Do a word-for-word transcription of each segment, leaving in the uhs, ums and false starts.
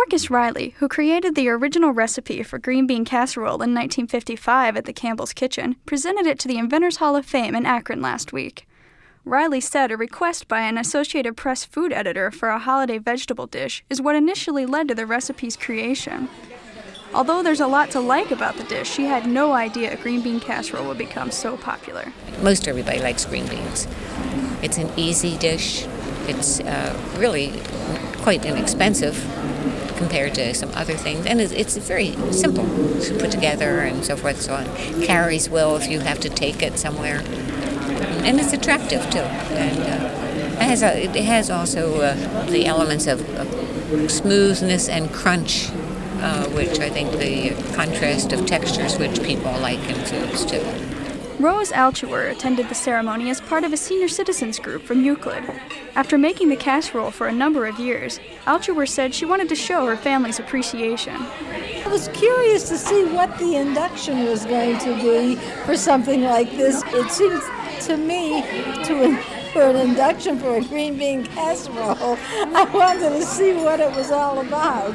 Marcus Riley, who created the original recipe for green bean casserole in nineteen fifty-five at the Campbell's Kitchen, presented it to the Inventors Hall of Fame in Akron last week. Riley said a request by an Associated Press food editor for a holiday vegetable dish is what initially led to the recipe's creation. Although there's a lot to like about the dish, she had no idea green bean casserole would become so popular. Most everybody likes green beans. It's an easy dish. It's uh, really quite inexpensive compared to some other things, and it's, it's very simple to put together and so forth, so on. Carries well if you have to take it somewhere, and it's attractive too. And uh, it has a, it has also uh, the elements of, of smoothness and crunch, uh, which I think the contrast of textures which people like in foods too. Rose Altuer attended the ceremony as part of a senior citizens group from Euclid. After making the casserole for a number of years, Altuer said she wanted to show her family's appreciation. I was curious to see what the induction was going to be for something like this. It seems to me, to for an induction for a green bean casserole, I wanted to see what it was all about.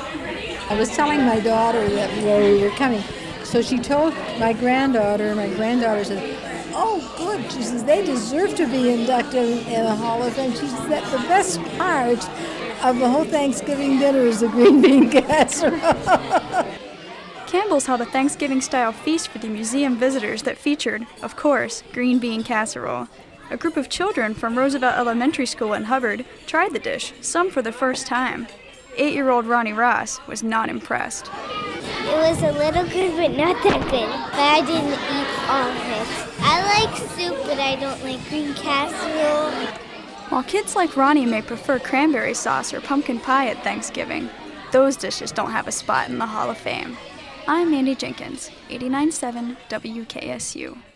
I was telling my daughter that where we were coming. So she told my granddaughter, and my granddaughter said, "Oh, good." She says, "They deserve to be inducted in the Hall of Fame." She says that the best part of the whole Thanksgiving dinner is the green bean casserole. Campbell's held a Thanksgiving-style feast for the museum visitors that featured, of course, green bean casserole. A group of children from Roosevelt Elementary School in Hubbard tried the dish, some for the first time. Eight-year-old Ronnie Ross was not impressed. It was a little good, but not that good. But I didn't eat all of it. I like soup, but I don't like green casserole. While kids like Ronnie may prefer cranberry sauce or pumpkin pie at Thanksgiving, those dishes don't have a spot in the Hall of Fame. I'm Mandy Jenkins, eighty-nine point seven W K S U.